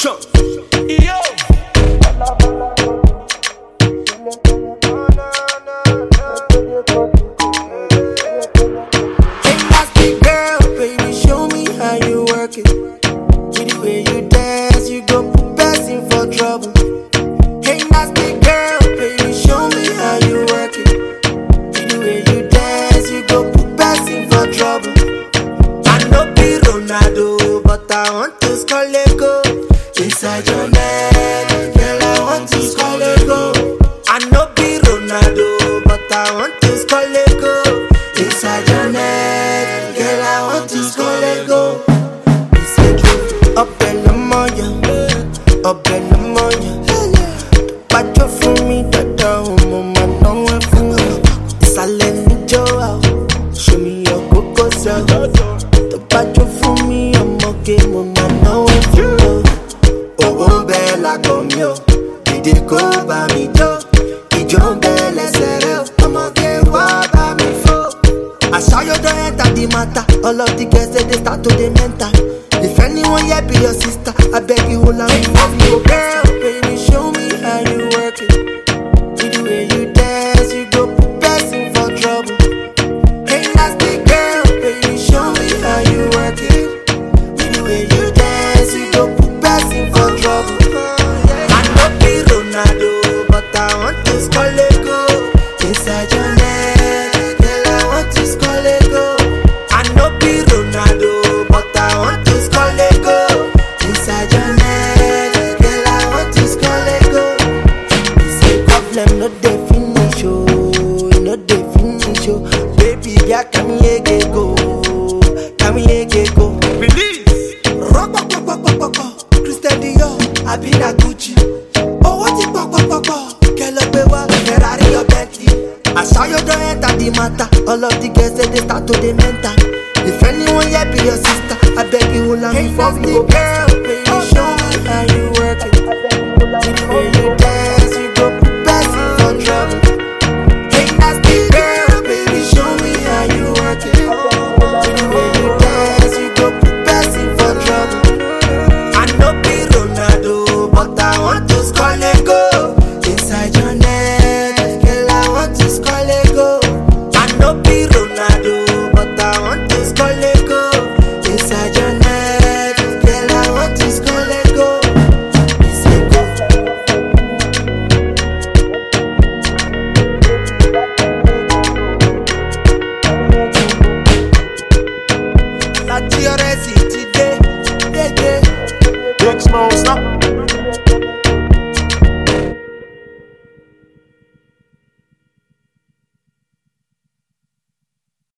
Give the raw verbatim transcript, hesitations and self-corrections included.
Sure. Yo. Hey, nasty girl, baby, show me how you work it. With the way you dance, you go put person for trouble. Hey, nasty girl, baby, show me how you work it. With the way you dance, you go put person for trouble. I know be Ronaldo, but I want to score a goal inside your net. Girl, I want to score a goal. I know be Ronaldo, but I want to score a goal inside your net. Girl, I want to score a goal. It's a dream. Up in the morning, up in the morning. But you for me, that down, mama, no one for me. It's a lenny Joe. Show me your cocoa self. The battle for me, I'm okay, mama, no one for me. Oh, bella, come yo. Did it go by me, Joe? Ijo belle sere, I'm okay, what by me for? I saw you don't enter the matter. All of the girls say they start to the mental. If anyone here be your sister, I beg you hold on me for me, girl. Baby, show me how you work it. With the way you dance, you go put person for trouble. Hey, nasty girl, baby, show me how you work it. With the way you dance, you go put person for trouble. I know be Ronaldo, but I want to score a goal inside your net. Girl, I want to score a goal. I know be Ronaldo, but I want to score a goal inside your net. Girl, I want to score a goal. It's a problem, no dey finish, oh, no dey finish, oh. Baby, girl, come here, get go, come here, get go. Release. Rock, rock, rock, rock, rock, rock. Christian Dior, I be na Gucci. Oh, what it pop, pop, pop, pop. Kelopewa, Ferrari or Bentley. I saw you don't enter the matter. All of the girls say they start to the mental. If anyone here be your sister, I beg you hold on me for me, girl. Baby, show me how you work it. With the way you dance, you go put person for trouble. Hey, nasty girl, baby, show me how you work it. With the way you dance, you go put person for trouble. I know be Ronaldo, but I want to score a goal inside your net. Girl, I want to score a goal. I know be Ronaldo, but I want to score a goal inside your net. Girl, I want to score a goal. It's a goal. La T R S today, yeah, yeah. Big Smoke, stop.